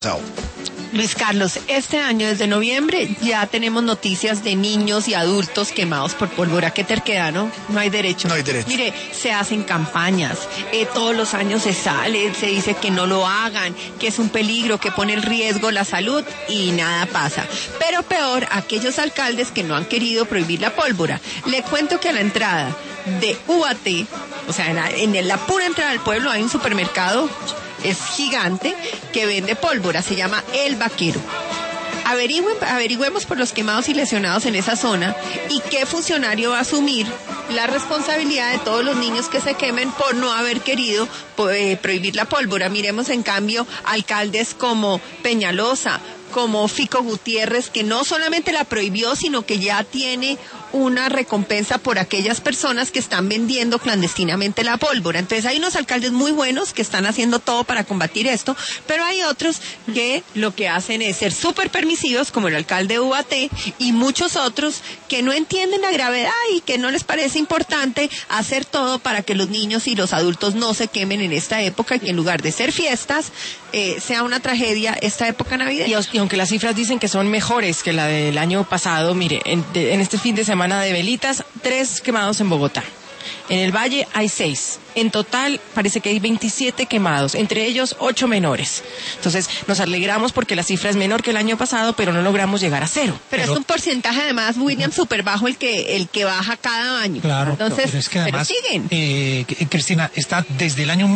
Chao. Luis Carlos, este año desde noviembre ya tenemos noticias de niños y adultos quemados por pólvora. Qué terquedad, ¿no? No hay derecho. No hay derecho. Mire, se hacen campañas, todos los años se sale, se dice que no lo hagan, que es un peligro, que pone en riesgo la salud y nada pasa. Pero peor, aquellos alcaldes que no han querido prohibir la pólvora. Le cuento que a la entrada de UAT, o sea, en la pura entrada del pueblo hay un supermercado, es gigante, que vende pólvora, se llama El Vaquero. Averigüemos por los quemados y lesionados en esa zona y qué funcionario va a asumir la responsabilidad de todos los niños que se quemen por no haber querido prohibir la pólvora. Miremos en cambio alcaldes como Peñalosa, como Fico Gutiérrez, que no solamente la prohibió, sino que ya tiene una recompensa por aquellas personas que están vendiendo clandestinamente la pólvora. Entonces hay unos alcaldes muy buenos que están haciendo todo para combatir esto, pero hay otros que lo que hacen es ser súper permisivos, como el alcalde de UAT, y muchos otros que no entienden la gravedad y que no les parece importante hacer todo para que los niños y los adultos no se quemen en esta época, y que en lugar de ser fiestas, sea una tragedia esta época navideña. Y aunque las cifras dicen que son mejores que la del año pasado, mire, en este fin de semana de velitas, 3 quemados en Bogotá. En el Valle hay 6. En total parece que hay 27 quemados, entre ellos 8 menores. Entonces nos alegramos porque la cifra es menor que el año pasado, pero no logramos llegar a 0. Pero es un porcentaje además, William, súper bajo el que baja cada año. Claro, entonces, pero es que además, siguen. Cristina, está desde el año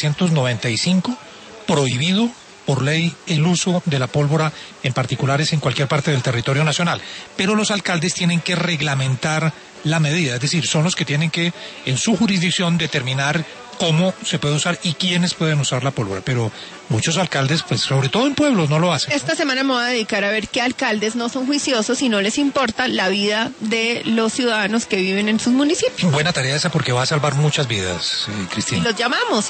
1995 prohibido por ley el uso de la pólvora en particulares en cualquier parte del territorio nacional. Pero los alcaldes tienen que reglamentar la medida, es decir, son los que tienen que, en su jurisdicción, determinar cómo se puede usar y quiénes pueden usar la pólvora. Pero muchos alcaldes, pues sobre todo en pueblos, no lo hacen. Esta semana me voy a dedicar a ver qué alcaldes no son juiciosos y no les importa la vida de los ciudadanos que viven en sus municipios. Buena tarea esa porque va a salvar muchas vidas, Cristina. Y los llamamos.